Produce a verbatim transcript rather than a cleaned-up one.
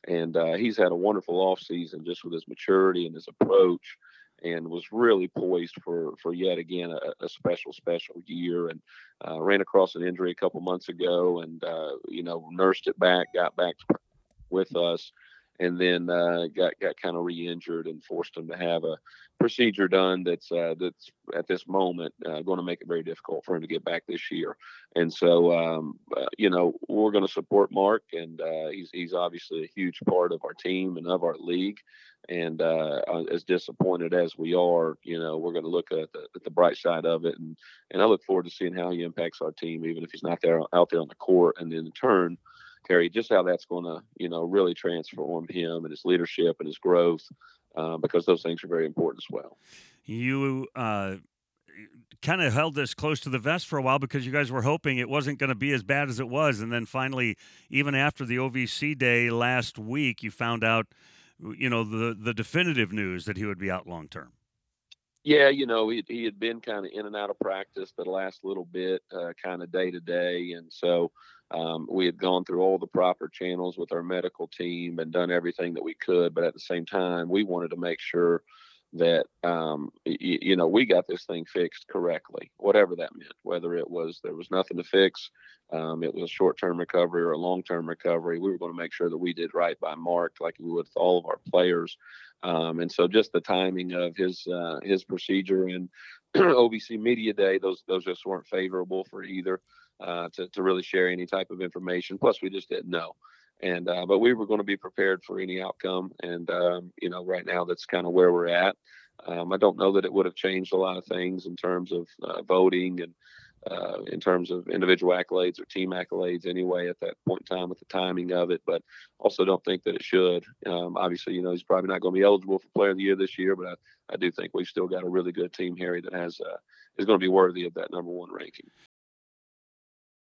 And uh, he's had a wonderful offseason just with his maturity and his approach, and was really poised for for yet again a, a special special year. And uh, ran across an injury a couple months ago, and uh, you know nursed it back, got back with us, and then uh, got got kind of re-injured and forced him to have a procedure done that's uh, that's at this moment uh, going to make it very difficult for him to get back this year. And so um, uh, you know we're going to support Mark, and uh, he's he's obviously a huge part of our team and of our league. And uh, uh, as disappointed as we are, you know, we're going to look at the, at the bright side of it, and and I look forward to seeing how he impacts our team, even if he's not there out there on the court. And in turn, Harry, just how that's going to, you know, really transform him and his leadership and his growth, uh, because those things are very important as well. You uh, kind of held this close to the vest for a while because you guys were hoping it wasn't going to be as bad as it was. And then finally, even after the O V C day last week, you found out, you know, the, the definitive news that he would be out long term. Yeah, you know, he, he had been kind of in and out of practice the last little bit, uh, kind of day to day. And so um, we had gone through all the proper channels with our medical team and done everything that we could. But at the same time, we wanted to make sure that, um, y- you know, we got this thing fixed correctly, whatever that meant, whether it was there was nothing to fix, um, it was a short term recovery or a long term recovery. We were going to make sure that we did right by Mark like we would with all of our players. Um, and so just the timing of his uh, his procedure and O V C media day, those those just weren't favorable for either uh, to to really share any type of information. Plus, we just didn't know. And uh, but we were going to be prepared for any outcome. And um, you know, right now that's kind of where we're at. Um, I don't know that it would have changed a lot of things in terms of uh, voting and uh, in terms of individual accolades or team accolades anyway at that point in time with the timing of it, but also don't think that it should. Um, obviously, you know, he's probably not going to be eligible for player of the year this year, but I, I do think we've still got a really good team, Harry, that has uh, is going to be worthy of that number one ranking.